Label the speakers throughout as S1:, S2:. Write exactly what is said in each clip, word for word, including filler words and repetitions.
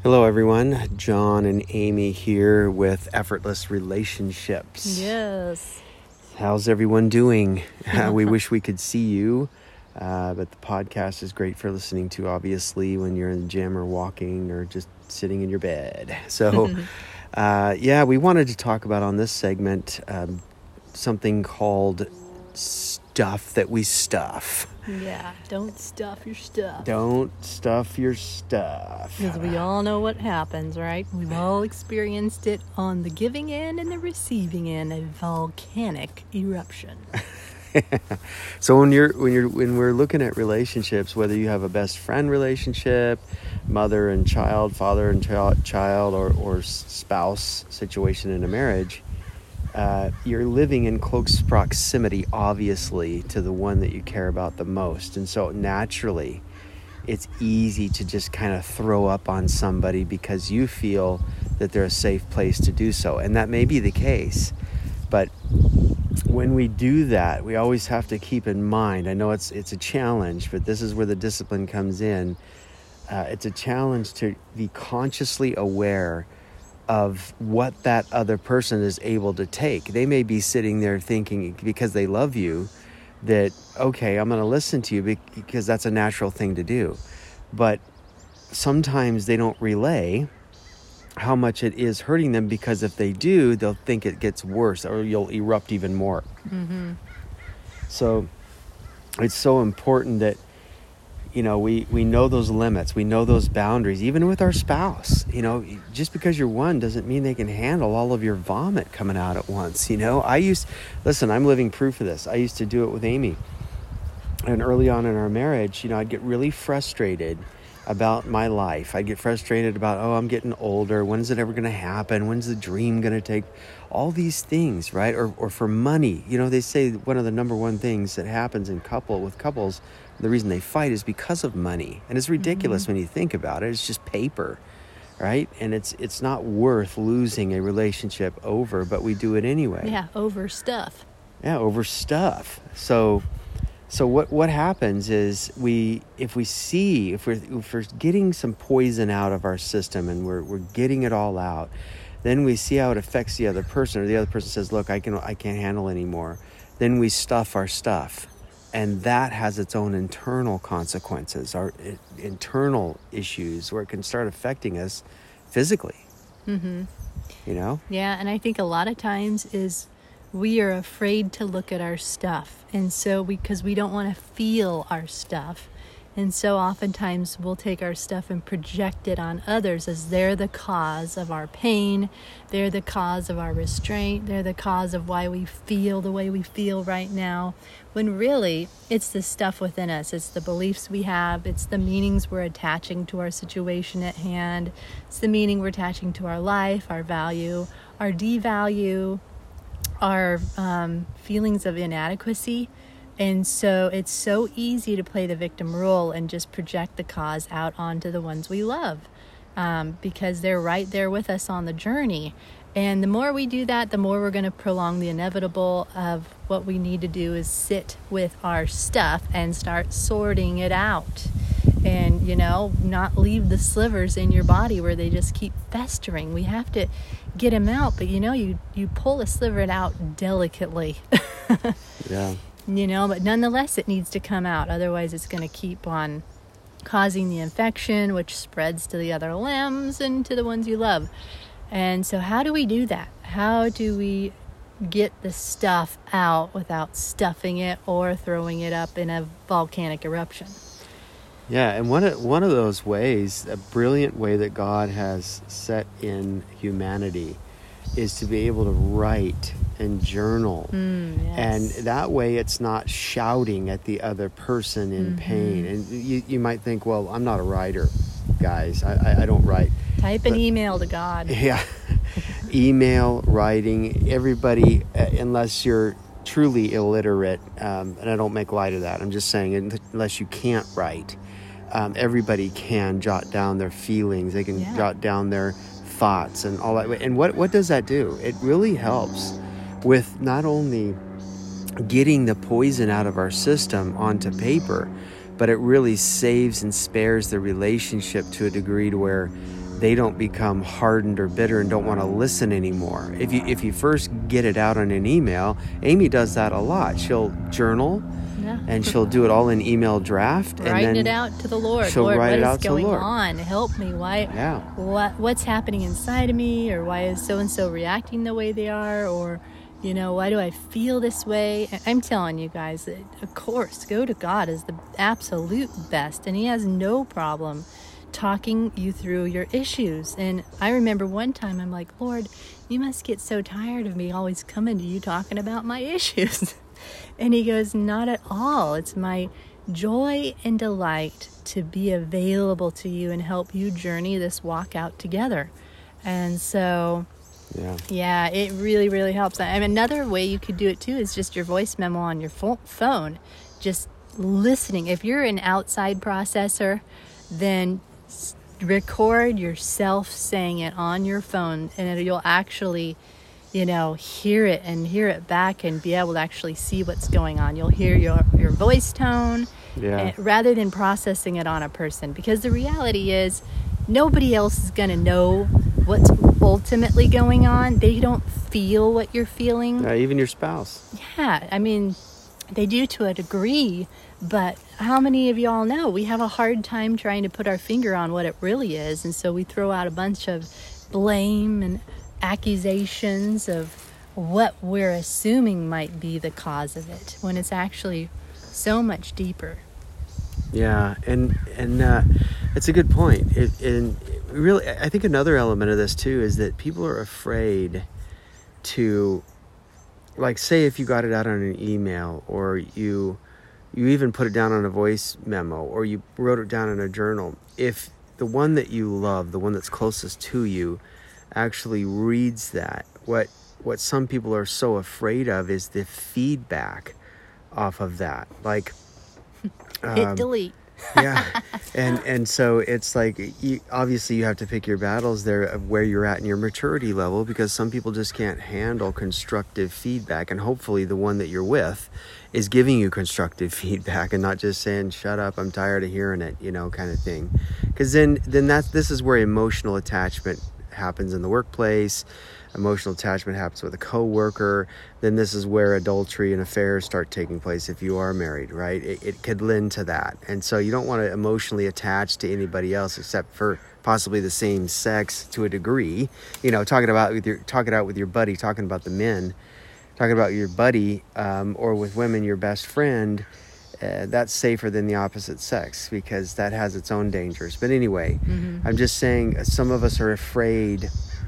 S1: Hello, everyone. John and Amy here with Effortless Relationships.
S2: Yes.
S1: How's everyone doing? Uh, we wish we could see you, uh, but the podcast is great for listening to, obviously, when you're in the gym or walking or just sitting in your bed. So, uh, yeah, we wanted to talk about on this segment um, something called stuff that we stuff.
S2: Yeah, don't stuff your stuff.
S1: Don't stuff your stuff.
S2: Because we all know what happens, right? We've all experienced it on the giving end and the receiving end, a volcanic eruption.
S1: So when you're when you're when we're looking at relationships, whether you have a best friend relationship, mother and child, father and ch- child, or or spouse situation in a marriage, uh, you're living in close proximity, obviously, to the one that you care about the most, and so naturally, it's easy to just kind of throw up on somebody because you feel that they're a safe place to do so, and that may be the case, but when we do that, we always have to keep in mind, I know it's it's a challenge, but this is where the discipline comes in. Uh, it's a challenge to be consciously aware of what that other person is able to take. They may be sitting there thinking, because they love you, that, okay, I'm going to listen to you because that's a natural thing to do. But sometimes they don't relay how much it is hurting them, because if they do, they'll think it gets worse or you'll erupt even more. Mm-hmm. So it's so important that, you know, we, we know those limits, we know those boundaries, even with our spouse. You know, just because you're one doesn't mean they can handle all of your vomit coming out at once. You know, I used, listen, I'm living proof of this. I used to do it with Amy. And early on in our marriage, you know, I'd get really frustrated about my life. I get frustrated about, oh, I'm getting older. When is it ever going to happen? When's the dream going to take? All these things, right? Or or for money. You know, they say one of the number one things that happens in couple with couples, the reason they fight is because of money. And it's ridiculous mm-hmm. when you think about it. It's just paper, right? And it's it's not worth losing a relationship over, but we do it anyway.
S2: Yeah, over stuff.
S1: Yeah, over stuff. So So what, what happens is we, if we see, if we're, if we're getting some poison out of our system and we're we're getting it all out, then we see how it affects the other person, or the other person says, look, I can I can't handle anymore. Then we stuff our stuff, and that has its own internal consequences, our it, internal issues, where it can start affecting us physically. Mm-hmm. You know?
S2: Yeah, and I think a lot of times is we are afraid to look at our stuff. And so we, because we don't want to feel our stuff. And so oftentimes we'll take our stuff and project it on others as they're the cause of our pain. They're the cause of our restraint. They're the cause of why we feel the way we feel right now. When really it's the stuff within us. It's the beliefs we have. It's the meanings we're attaching to our situation at hand. It's the meaning we're attaching to our life, our value, our devalue, our um, feelings of inadequacy. And so it's so easy to play the victim role and just project the cause out onto the ones we love, um, because they're right there with us on the journey. And the more we do that, the more we're going to prolong the inevitable of what we need to do is sit with our stuff and start sorting it out. And, you know, not leave the slivers in your body where they just keep festering. We have to get them out, but, you know, you, you pull a sliver out delicately.
S1: Yeah.
S2: You know, but nonetheless, it needs to come out. Otherwise, it's going to keep on causing the infection, which spreads to the other limbs and to the ones you love. And so how do we do that? How do we get the stuff out without stuffing it or throwing it up in a volcanic eruption?
S1: Yeah, and one of, one of those ways, a brilliant way that God has set in humanity, is to be able to write and journal. Mm, yes. And that way it's not shouting at the other person in mm-hmm. pain. And you, you might think, well, I'm not a writer, guys. I, I, I don't write.
S2: Type an but, email to God.
S1: Yeah. Email, writing, everybody, uh, unless you're truly illiterate, um, and I don't make light of that. I'm just saying, unless you can't write, um, everybody can jot down their feelings. They can yeah. jot down their thoughts and all that. And what, what does that do? It really helps with not only getting the poison out of our system onto paper, but it really saves and spares the relationship to a degree to where they don't become hardened or bitter and don't want to listen anymore. If you if you first get it out on an email, Amy does that a lot. She'll journal,
S2: yeah.
S1: and she'll do it all in email draft,
S2: Writing
S1: and then
S2: it out to the Lord.
S1: she'll
S2: Lord,
S1: write
S2: what
S1: it
S2: is
S1: out to the
S2: going
S1: Lord.
S2: on? Help me. Why?
S1: Yeah.
S2: What What's happening inside of me, or why is so and so reacting the way they are, or you know, why do I feel this way? I'm telling you guys, that, of course, go to God is the absolute best, and He has no problem talking you through your issues. And I remember one time I'm like, Lord, you must get so tired of me always coming to you talking about my issues. And He goes, not at all. It's my joy and delight to be available to you and help you journey this walk out together. And so
S1: Yeah.
S2: yeah, it really, really helps. I mean, another way you could do it too is just your voice memo on your pho- phone. Just listening. If you're an outside processor, then s- record yourself saying it on your phone, and it, you'll actually, you know, hear it and hear it back and be able to actually see what's going on. You'll hear your, your voice tone
S1: Yeah.
S2: and, rather than processing it on a person. Because the reality is, nobody else is going to know what's ultimately going on. They don't feel what you're feeling.
S1: Uh, even your spouse.
S2: Yeah, I mean, they do to a degree, but how many of y'all know we have a hard time trying to put our finger on what it really is, and so we throw out a bunch of blame and accusations of what we're assuming might be the cause of it, when it's actually so much deeper.
S1: Yeah, and and uh, it's a good point. It, and really, I think another element of this too is that people are afraid to, like, say if you got it out on an email, or you you even put it down on a voice memo, or you wrote it down in a journal. If the one that you love, the one that's closest to you, actually reads that, what what some people are so afraid of is the feedback off of that, like.
S2: Hit
S1: Um,
S2: delete.
S1: yeah, and and so it's like, you, obviously you have to pick your battles there of where you're at in your maturity level, because some people just can't handle constructive feedback, and hopefully the one that you're with is giving you constructive feedback and not just saying, shut up, I'm tired of hearing it, you know, kind of thing. Because then then that's this is where emotional attachment happens in the workplace. Emotional attachment happens with a coworker. Then this is where adultery and affairs start taking place if you are married, right? It, it could lend to that. And so you don't want to emotionally attach to anybody else except for possibly the same sex to a degree. You know, talking about with your talking out with your buddy, talking about the men, talking about your buddy, um, or with women, your best friend. Uh, that's safer than the opposite sex, because that has its own dangers. But anyway, mm-hmm. I'm just saying, some of us are afraid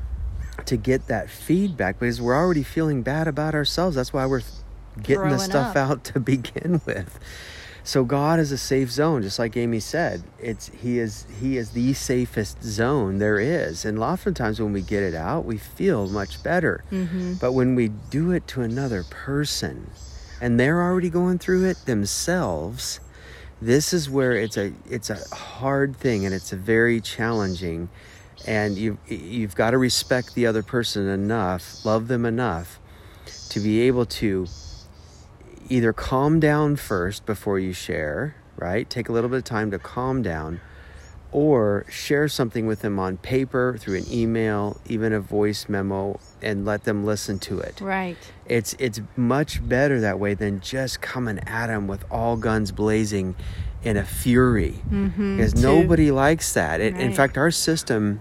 S1: to get that feedback because we're already feeling bad about ourselves. That's why we're getting
S2: Growing
S1: the stuff
S2: up.
S1: out to begin with. So God is a safe zone, just like Amy said. It's he is he is the safest zone there is. And oftentimes when we get it out, we feel much better. Mm-hmm. But when we do it to another person and they're already going through it themselves, this is where it's a it's a hard thing, and it's a very challenging. And you you've got to respect the other person enough, love them enough to be able to either calm down first before you share, right? Take a little bit of time to calm down, or share something with them on paper, through an email, even a voice memo, and let them listen to it.
S2: Right.
S1: It's it's much better that way than just coming at them with all guns blazing in a fury. Mm-hmm, because too. Nobody likes that. It, right. In fact, our system,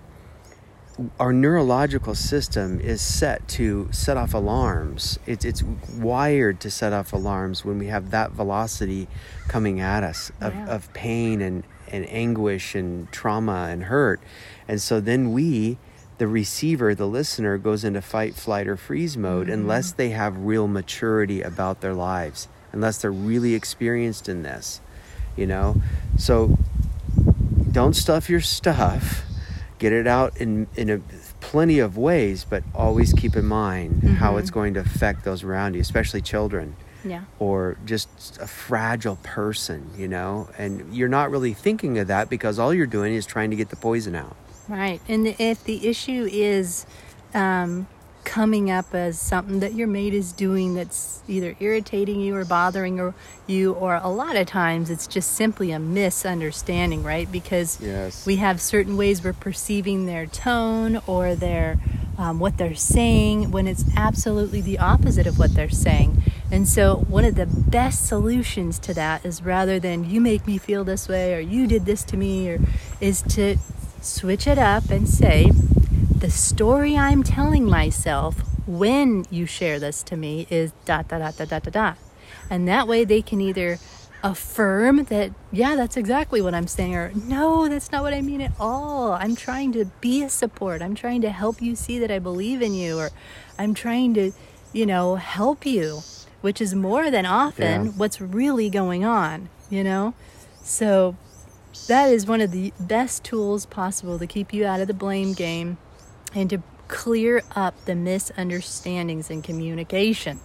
S1: our neurological system is set to set off alarms. It's it's wired to set off alarms when we have that velocity coming at us of, yeah. of pain and, and anguish and trauma and hurt. And so then we, the receiver, the listener, goes into fight, flight, or freeze mode mm-hmm. unless they have real maturity about their lives, unless they're really experienced in this, you know? So don't stuff your stuff. Get it out in, in a, plenty of ways, but always keep in mind mm-hmm. how it's going to affect those around you, especially children.
S2: Yeah.
S1: Or just a fragile person, you know? And you're not really thinking of that because all you're doing is trying to get the poison out.
S2: Right. And if the issue is um, coming up as something that your mate is doing that's either irritating you or bothering or you, or a lot of times it's just simply a misunderstanding, right? Because
S1: yes.
S2: we have certain ways we're perceiving their tone or their um, what they're saying when it's absolutely the opposite of what they're saying. And so one of the best solutions to that is, rather than you make me feel this way or you did this to me, or is to switch it up and say, the story I'm telling myself when you share this to me is dot, dot, dot, dot, dot, dot, dot. And that way they can either affirm that, yeah, that's exactly what I'm saying, or no, that's not what I mean at all. I'm trying to be a support. I'm trying to help you see that I believe in you, or I'm trying to, you know, help you, which is more than often
S1: yeah.
S2: what's really going on, you know? So that is one of the best tools possible to keep you out of the blame game and to clear up the misunderstandings in communication.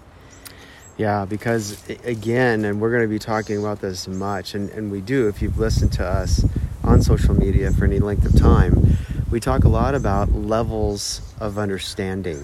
S1: Yeah, because again, and we're going to be talking about this much, and, and we do if you've listened to us on social media for any length of time, we talk a lot about levels of understanding.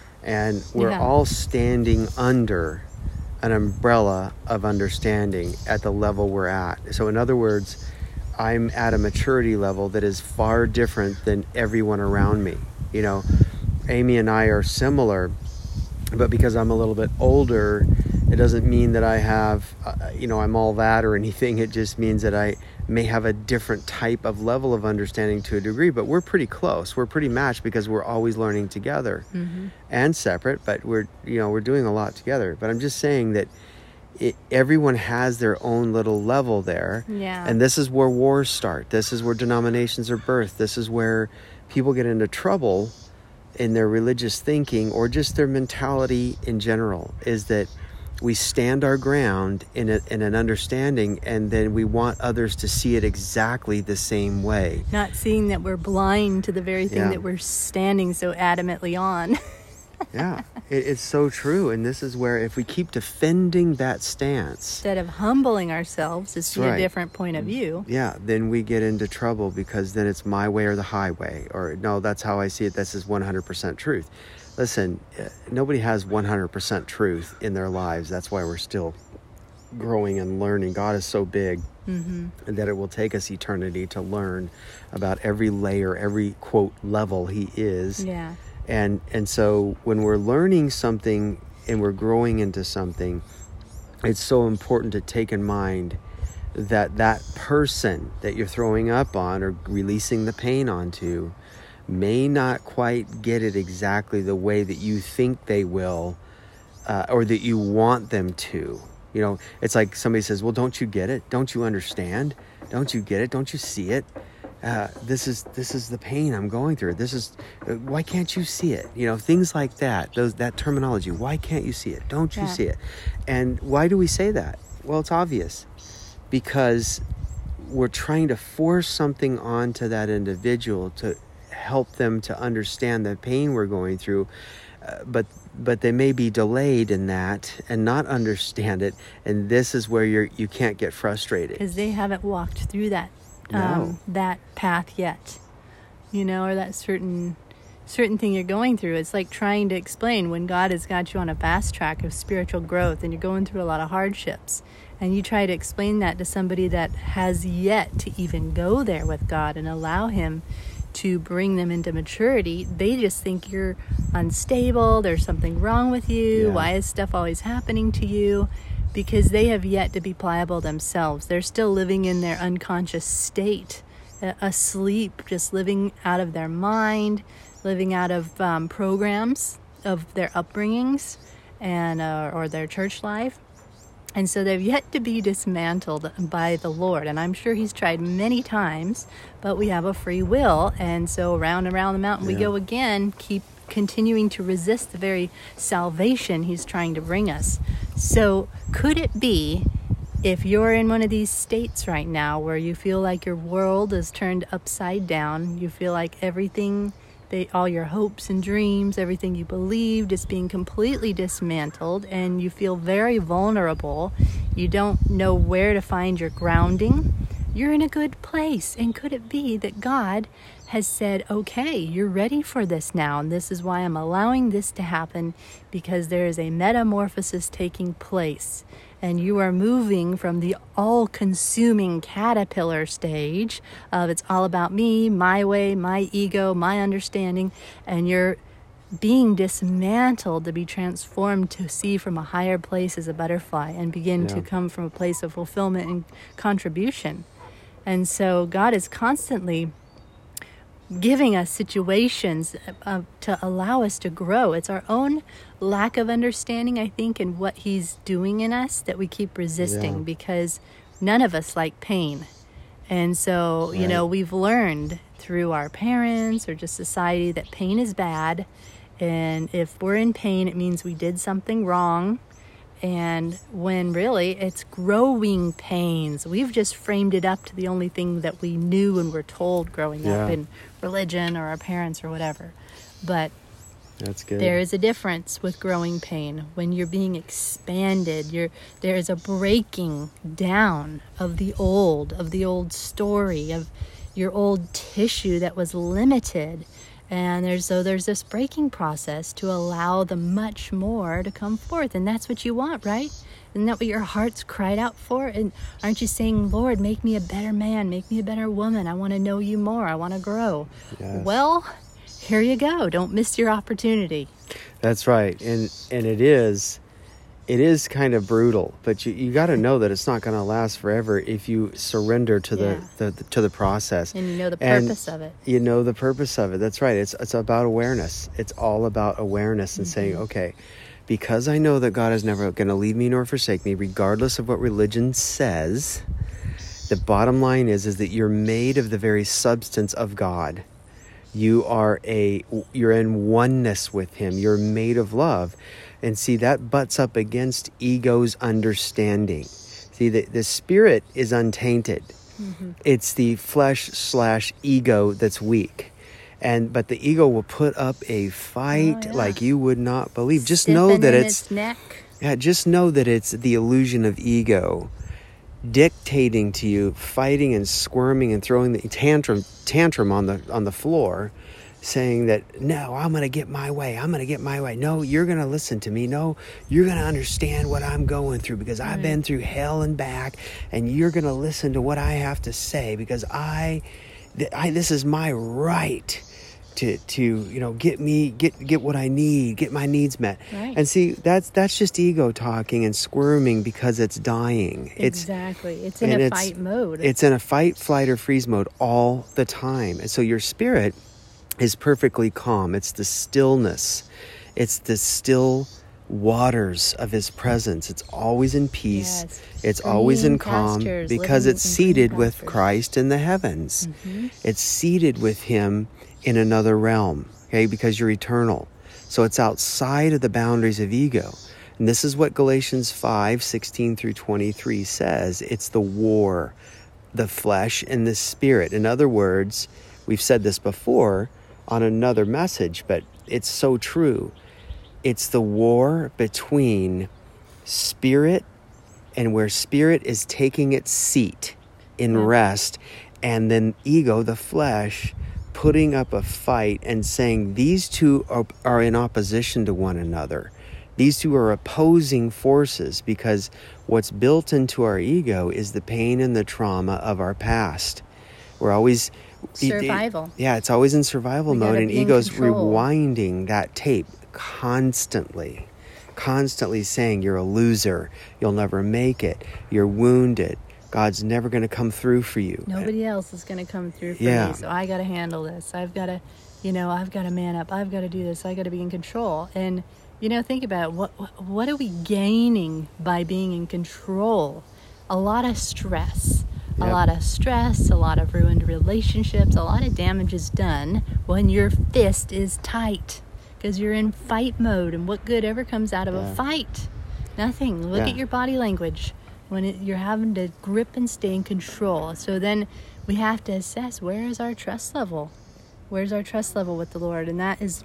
S1: And we're
S2: Yeah.
S1: all standing under an umbrella of understanding at the level we're at. So in other words, I'm at a maturity level that is far different than everyone around me. You know, Amy and I are similar, but because I'm a little bit older, it doesn't mean that I have, uh, you know, I'm all that or anything. It just means that I may have a different type of level of understanding to a degree, but we're pretty close. We're pretty matched because we're always learning together
S2: Mm-hmm.
S1: and separate, but we're, you know, we're doing a lot together. But I'm just saying that it, everyone has their own little level there.
S2: Yeah.
S1: And this is where wars start. This is where denominations are birthed. This is where people get into trouble in their religious thinking, or just their mentality in general, is that we stand our ground in, a, in an understanding, and then we want others to see it exactly the same way.
S2: Not seeing that we're blind to the very thing
S1: Yeah.
S2: that we're standing so adamantly on.
S1: Yeah, it, it's so true. And this is where if we keep defending that stance,
S2: Instead of humbling ourselves to see
S1: right.
S2: a different point of view.
S1: yeah, then we get into trouble, because then it's my way or the highway. Or no, that's how I see it. This is one hundred percent truth. Listen, uh, nobody has one hundred percent truth in their lives. That's why we're still growing and learning. God is so big
S2: Mm-hmm.
S1: that it will take us eternity to learn about every layer, every, quote, level he is.
S2: Yeah.
S1: And and so when we're learning something and we're growing into something, it's so important to take in mind that that person that you're throwing up on or releasing the pain onto may not quite get it exactly the way that you think they will, uh, or that you want them to. You know, it's like somebody says, well, don't you get it? Don't you understand? Don't you get it? Don't you see it? Uh, this is this is the pain I'm going through. This is uh, why can't you see it? You know, things like that. Those that terminology. Why can't you see it? Don't you
S2: Yeah.
S1: see it? And why do we say that? Well, it's obvious, because we're trying to force something onto that individual to help them to understand the pain we're going through, uh, but but they may be delayed in that and not understand it. And this is where you're you can't get frustrated.
S2: Because they haven't walked through that um,
S1: No.
S2: that path yet, you know, or that certain certain thing you're going through. It's like trying to explain when God has got you on a fast track of spiritual growth and you're going through a lot of hardships, and you try to explain that to somebody that has yet to even go there with God and allow him to bring them into maturity. They just think you're unstable, there's something wrong with you,
S1: Yeah.
S2: why is stuff always happening to you? Because they have yet to be pliable themselves. They're still living in their unconscious state, uh, asleep, just living out of their mind, living out of um, programs of their upbringings and uh, or their church life. And so they've yet to be dismantled by the Lord. And I'm sure he's tried many times, but we have a free will. And so around and around the mountain we
S1: Yeah.
S2: go again, keep continuing to resist the very salvation he's trying to bring us. So could it be, if you're in one of these states right now where you feel like your world is turned upside down, you feel like everything, they, all your hopes and dreams, everything you believed is being completely dismantled, and you feel very vulnerable, you don't know where to find your grounding, you're in a good place. And could it be that God has said, okay, you're ready for this now, and this is why I'm allowing this to happen, because there is a metamorphosis taking place, and you are moving from the all-consuming caterpillar stage of it's all about me, my way, my ego, my understanding, and you're being dismantled to be transformed to see from a higher place as a butterfly and begin
S1: Yeah.
S2: to come from a place of fulfillment and contribution. And so God is constantly giving us situations uh, to allow us to grow. It's our own lack of understanding, I think, in what he's doing in us that we keep resisting,
S1: Yeah.
S2: because none of us like pain. And so, you
S1: Right.
S2: know, we've learned through our parents or just society that pain is bad. And if we're in pain, it means we did something wrong. And when really it's growing pains. We've just framed it up to the only thing that we knew and were told growing
S1: Yeah.
S2: up in religion or our parents or whatever. But
S1: That's good.
S2: there is a difference with growing pain. When you're being expanded, you're, there is a breaking down of the old, of the old story, of your old tissue that was limited. And there's so there's this breaking process to allow the much more to come forth. And that's what you want, right? Isn't that what your heart's cried out for? And aren't you saying, Lord, make me a better man, make me a better woman. I want to know you more. I want to grow.
S1: Yes.
S2: Well, here you go. Don't miss your opportunity.
S1: That's right. And and it is it is kind of brutal, but you, you got to know that it's not going to last forever if you surrender to
S2: Yeah.
S1: the, the, the to the process.
S2: And you know the
S1: And
S2: purpose of it.
S1: You know the purpose of it. That's right. It's it's about awareness. It's all about awareness and saying, okay, because I know that God is never going to leave me nor forsake me, regardless of what religion says. The bottom line is is that you're made of the very substance of God. You are a you're in oneness with him. You're made of love. And see, that butts up against ego's understanding. See, the, the spirit is untainted.
S2: Mm-hmm.
S1: It's the flesh slash ego that's weak. And but the ego will put up a fight
S2: Oh, yeah.
S1: like you would not believe. Just know
S2: Stiffen
S1: that
S2: in
S1: it's
S2: its neck.
S1: yeah, just know that it's the illusion of ego dictating to you, fighting and squirming and throwing the tantrum tantrum on the on the floor, saying that, no, I'm going to get my way. I'm going to get my way. No, you're going to listen to me. No, you're going to understand what I'm going through because I've
S2: Right.
S1: been through hell and back, and you're going to listen to what I have to say because I, th- I this is my right to, to you know, get me, get get what I need, get my needs met.
S2: Right.
S1: And see, that's that's just ego talking and squirming because it's dying. It's
S2: Exactly. It's in
S1: and
S2: a
S1: it's-
S2: fight mode.
S1: It's in a fight, flight, or freeze mode all the time. And so your spirit is perfectly calm. It's the stillness. It's the still waters of his presence. It's always in peace.
S2: Yes.
S1: It's always in
S2: Green
S1: calm
S2: pastures,
S1: because
S2: living
S1: it's
S2: in green
S1: seated with
S2: pastures.
S1: Christ in the heavens.
S2: Mm-hmm.
S1: It's seated with him in another realm, okay, because you're eternal. So it's outside of the boundaries of ego. And this is what Galatians five, sixteen through twenty-three says. It's the war, the flesh and the spirit. In other words, we've said this before on another message, but it's so true. It's the war between spirit and where spirit is taking its seat in
S2: Yeah.
S1: rest, and then ego, the flesh, putting up a fight and saying these two are, are in opposition to one another. These two are opposing forces because what's built into our ego is the pain and the trauma of our past. We're always
S2: Survival.
S1: yeah, it's always in survival
S2: We
S1: mode,
S2: gotta
S1: and
S2: be in
S1: ego's
S2: control.
S1: rewinding that tape constantly, constantly saying you're a loser, you'll never make it, you're wounded, God's never going to come through for you.
S2: Nobody else is going to come through for
S1: Yeah.
S2: me, so I got to handle this. I've got to, you know, I've got to man up. I've got to do this. I got to be in control. And you know, think about it. what what what are we gaining by being in control? A lot of stress. A
S1: Yep.
S2: lot of stress, a lot of ruined relationships, a lot of damage is done when your fist is tight because you're in fight mode. And what good ever comes out of
S1: Yeah.
S2: a fight? Nothing. Look
S1: Yeah.
S2: at your body language when it, you're having to grip and stay in control. So then we have to assess, where is our trust level? Where's our trust level with the Lord? And that is,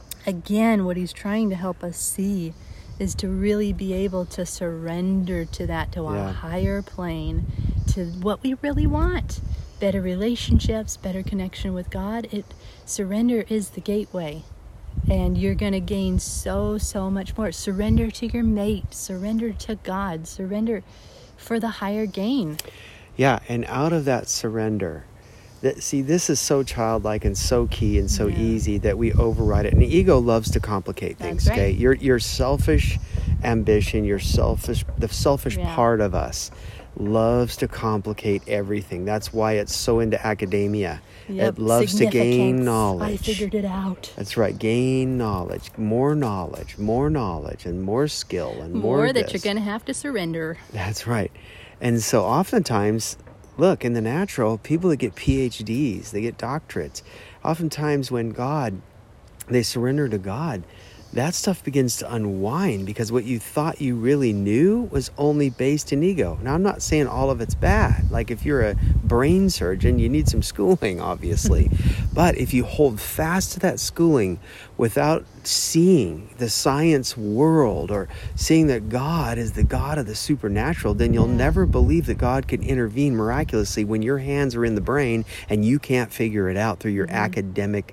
S2: again, what he's trying to help us see is to really be able to surrender to that, to
S1: Yeah.
S2: a higher plane, to what we really want. Better relationships, better connection with God. It surrender is the gateway. And you're going to gain so, so much more. Surrender to your mate. Surrender to God. Surrender for the higher gain.
S1: Yeah, and out of that surrender, that, see, this is so childlike and so key and so
S2: yeah.
S1: easy that we override it. And the ego loves to complicate things,
S2: That's right.
S1: okay? Your your selfish ambition, your selfish, the selfish
S2: yeah.
S1: part of us loves to complicate everything. That's why it's so into academia.
S2: Yep.
S1: It loves to gain knowledge.
S2: I figured it out.
S1: That's right. Gain knowledge, more knowledge, more knowledge, and more skill, and more,
S2: more that
S1: this.
S2: you're going to have to surrender.
S1: That's right. And so oftentimes, look, in the natural, people that get P H Ds, they get doctorates. Oftentimes when God, they surrender to God, that stuff begins to unwind because what you thought you really knew was only based in ego. Now, I'm not saying all of it's bad. Like if you're a brain surgeon, you need some schooling, obviously. But if you hold fast to that schooling without seeing the science world or seeing that God is the God of the supernatural, then you'll
S2: yeah.
S1: never believe that God can intervene miraculously when your hands are in the brain and you can't figure it out through your mm-hmm. academic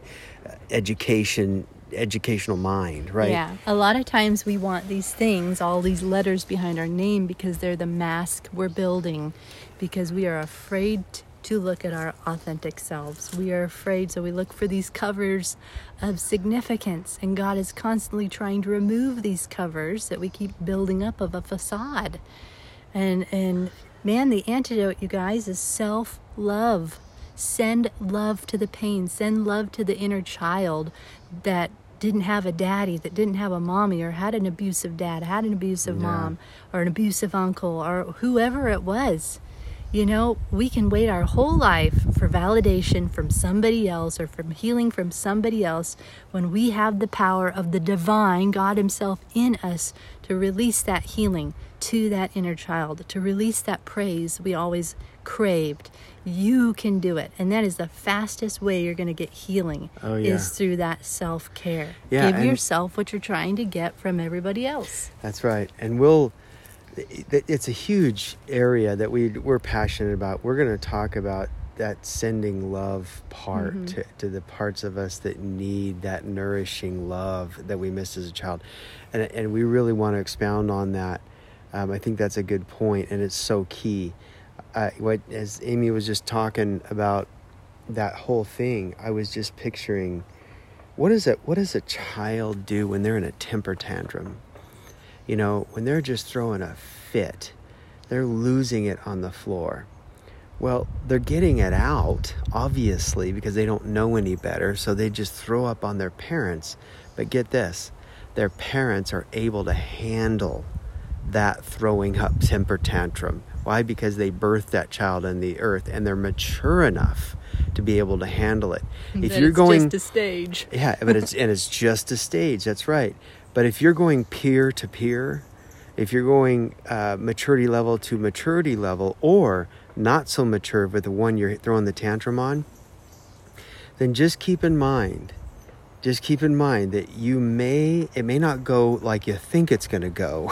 S1: education educational mind, right?
S2: Yeah. A lot of times we want these things, all these letters behind our name, because they're the mask we're building, because we are afraid to look at our authentic selves. We are afraid, so we look for these covers of significance, and God is constantly trying to remove these covers that we keep building up of a facade. And and man, the antidote, you guys, is self-love. Send love to the pain. Send love to the inner child that didn't have a daddy, that didn't have a mommy, or had an abusive dad, had an abusive
S1: yeah.
S2: mom, or an abusive uncle, or whoever it was. You know, we can wait our whole life for validation from somebody else or from healing from somebody else when we have the power of the divine, God himself, in us to release that healing to that inner child, to release that praise we always craved. You can do it. And that is the fastest way you're going to get healing
S1: oh, yeah.
S2: is through that self-care.
S1: Yeah,
S2: Give yourself what you're trying to get from everybody else.
S1: That's right. And we'll, it's a huge area that we, we're passionate about. We're going to talk about that sending love part mm-hmm. to, to the parts of us that need that nourishing love that we missed as a child. And, and we really want to expound on that. Um, I think that's a good point, and it's so key. Uh, what as Amy was just talking about that whole thing, I was just picturing what is it? What does a child do when they're in a temper tantrum? You know, when they're just throwing a fit, they're losing it on the floor. Well, they're getting it out, obviously, because they don't know any better, so they just throw up on their parents. But get this, their parents are able to handle that throwing up temper tantrum. Why? Because they birthed that child in the earth and they're mature enough to be able to handle it.
S2: If you're it's going, just a stage.
S1: Yeah, but it's and it's just a stage. That's right. But if you're going peer to peer, if you're going uh, maturity level to maturity level, or not so mature with the one you're throwing the tantrum on, then just keep in mind. Just keep in mind that you may, it may not go like you think it's going to go.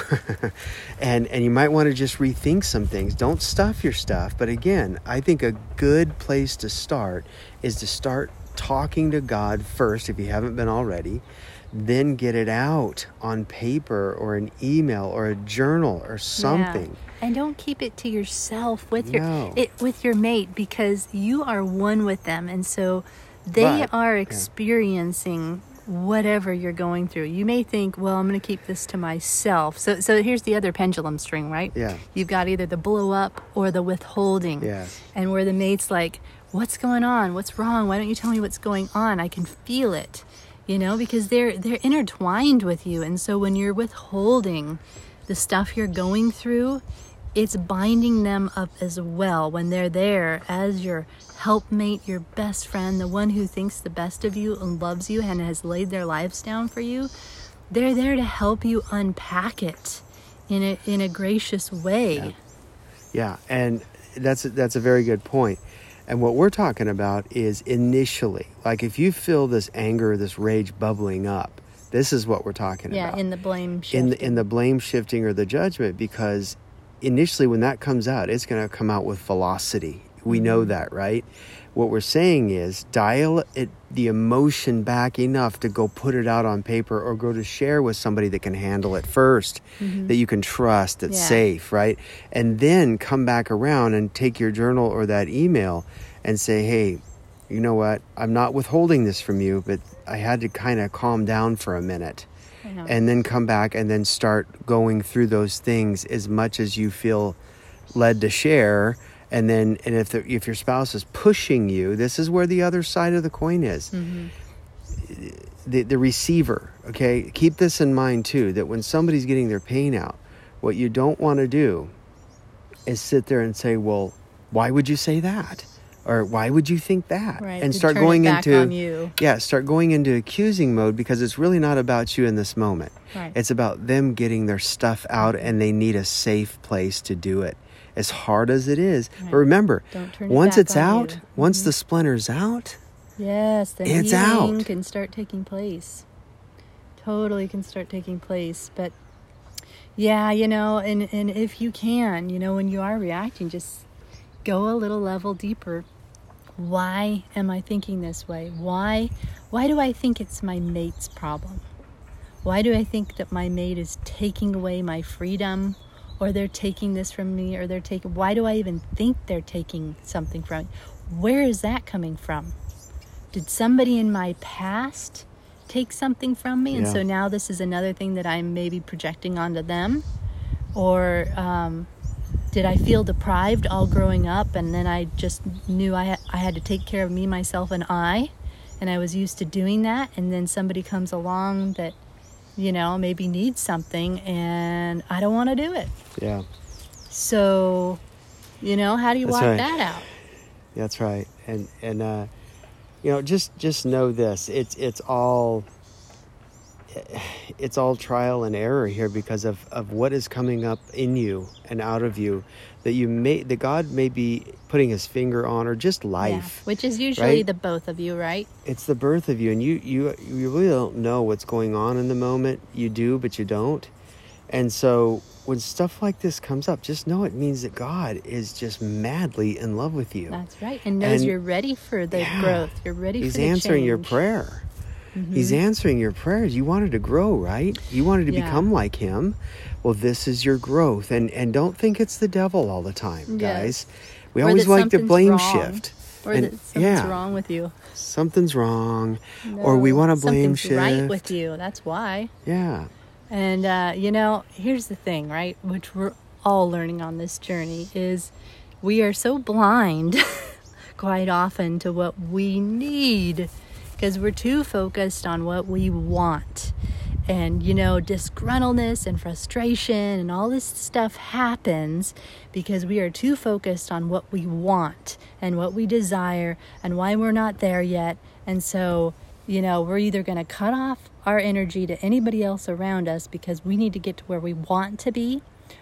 S1: and and you might want to just rethink some things. Don't stuff your stuff. But again, I think a good place to start is to start talking to God first, if you haven't been already. Then get it out on paper or an email or a journal or something.
S2: Yeah. And don't keep it to yourself with your
S1: no.
S2: it, with your mate, because you are one with them. And so they
S1: but,
S2: are experiencing yeah. whatever you're going through. You may think, well, I'm going to keep this to myself. So so here's the other pendulum string, right?
S1: Yeah.
S2: You've got either the blow up or the withholding.
S1: Yes.
S2: And where the mate's like, what's going on? What's wrong? Why don't you tell me what's going on? I can feel it, you know, because they're they're intertwined with you. And so when you're withholding the stuff you're going through, it's binding them up as well when they're there as your helpmate, your best friend, the one who thinks the best of you and loves you and has laid their lives down for you. They're there to help you unpack it in a in a gracious way.
S1: Yeah, yeah. And that's that's a very good point. And what we're talking about is initially, like if you feel this anger, this rage bubbling up, this is what we're talking
S2: yeah,
S1: about.
S2: Yeah, in the blame shifting.
S1: In the, in the blame shifting or the judgment, because initially when that comes out, it's going to come out with velocity. We know that, right? What we're saying is dial it, the emotion back enough to go put it out on paper or go to share with somebody that can handle it first, mm-hmm. that you can trust, that's yeah. safe, right? And then come back around and take your journal or that email and say, hey, you know what? I'm not withholding this from you, but I had to kind of calm down for a minute. And then come back and then start going through those things as much as you feel led to share. And then, and if the, if your spouse is pushing you, this is where the other side of the coin is. Mm-hmm. The the receiver, okay? Keep this in mind too, that when somebody's getting their pain out, what you don't want to do is sit there and say, well, why would you say that? Or why would you think that?
S2: Right,
S1: and start going into yeah, start going into accusing mode, because it's really not about you in this moment.
S2: Right.
S1: It's about them getting their stuff out, and they need a safe place to do it. As hard as it is, right. But remember, once
S2: it
S1: it's out,
S2: you.
S1: once
S2: mm-hmm.
S1: the splinter's out,
S2: yes, the
S1: it's
S2: healing
S1: out.
S2: Can start taking place. Totally can start taking place, but yeah, you know, and and if you can, you know, when you are reacting, just go a little level deeper. Why am I thinking this way? Why why do I think it's my mate's problem? Why do I think that my mate is taking away my freedom, or they're taking this from me, or they're taking, why do I even think they're taking something from me? Where is that coming from? Did somebody in my past take something from me? And
S1: yeah.
S2: so now this is another thing that I'm maybe projecting onto them? Or, um, did I feel deprived all growing up, and then I just knew I, ha- I had to take care of me, myself, and I, and I was used to doing that, and then somebody comes along that, you know, maybe needs something, and I don't want to do it.
S1: Yeah.
S2: So, you know, how do you
S1: That's
S2: walk
S1: right.
S2: that out?
S1: That's right. And, and uh, you know, just, just know this. It's, it's all... it's all trial and error here because of, of what is coming up in you and out of you that you may that God may be putting his finger on, or just life.
S2: Yeah, which is usually
S1: right?
S2: the both of you, right? It's
S1: the birth of you, and you, you you really don't know what's going on in the moment. You do, but you don't. And so when stuff like this comes up, just know it means that God is just madly in love with you.
S2: That's right. And knows
S1: and,
S2: you're ready for the
S1: yeah,
S2: growth. You're ready
S1: he's
S2: for the
S1: answering
S2: change.
S1: your prayer.
S2: Mm-hmm.
S1: He's answering your prayers. You wanted to grow, right? You wanted to
S2: yeah.
S1: become like him. Well, this is your growth. And and don't think it's the devil all the time, guys.
S2: Yes.
S1: We
S2: or
S1: always like to blame
S2: wrong.
S1: shift.
S2: Or
S1: and,
S2: that something's
S1: yeah,
S2: wrong with you.
S1: Something's wrong.
S2: No,
S1: or we want to blame
S2: something's
S1: shift.
S2: right with you. That's why.
S1: Yeah.
S2: And, uh, you know, here's the thing, right? Which we're all learning on this journey is we are so blind quite often to what we need, because we're too focused on what we want. And, you know, disgruntledness and frustration and all this stuff happens because we are too focused on what we want and what we desire and why we're not there yet. And so, you know, we're either going to cut off our energy to anybody else around us because we need to get to where we want to be,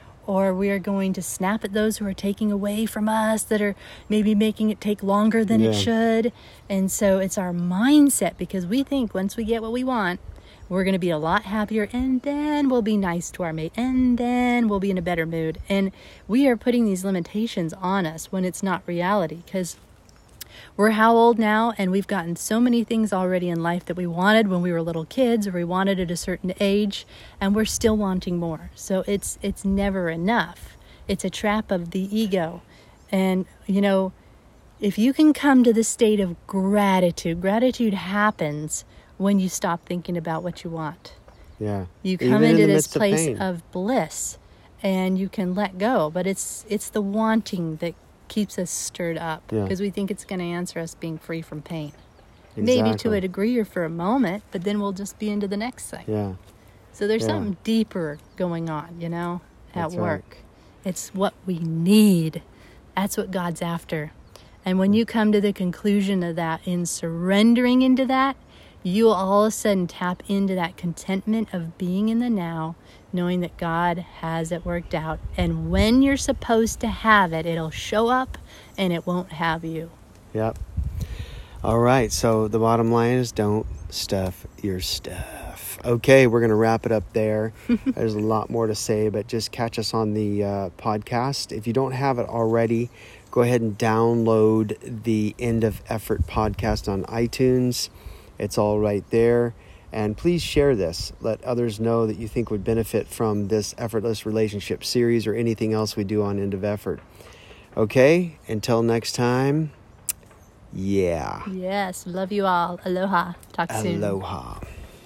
S2: or we are going to snap at those who are taking away from us, that are maybe making it take longer than
S1: yeah.
S2: it should. And so it's our mindset, because we think once we get what we want, we're going to be a lot happier, and then we'll be nice to our mate, and then we'll be in a better mood. And we are putting these limitations on us when it's not reality, because we're how old now, and we've gotten so many things already in life that we wanted when we were little kids, or we wanted at a certain age, and we're still wanting more. So it's it's never enough. It's a trap of the ego. And, you know, if you can come to the state of gratitude, gratitude happens when you stop thinking about what you want.
S1: Yeah.
S2: You come
S1: Even
S2: into
S1: in
S2: this place
S1: of,
S2: of bliss, and you can let go. But it's it's the wanting that keeps us stirred up, because yeah. we think it's going to answer us being free from pain.
S1: Exactly.
S2: Maybe to a degree or for a moment, but then we'll just be into the next thing.
S1: Yeah.
S2: So there's
S1: yeah.
S2: something deeper going on, you know, at
S1: That's
S2: work.
S1: Right.
S2: It's what we need. That's what God's after. And when you come to the conclusion of that, in surrendering into that, you'll all of a sudden tap into that contentment of being in the now, knowing that God has it worked out. And when you're supposed to have it, it'll show up and it won't have you.
S1: Yep. All right. So the bottom line is, don't stuff your stuff. F. Okay, we're going to wrap it up there. There's a lot more to say, but just catch us on the uh, podcast. If you don't have it already, go ahead and download the End of Effort podcast on iTunes. It's all right there. And please share this. Let others know that you think would benefit from this Effortless Relationship series or anything else we do on End of Effort. Okay, until next time, yeah.
S2: Yes, love you all. Aloha. Talk soon.
S1: Aloha.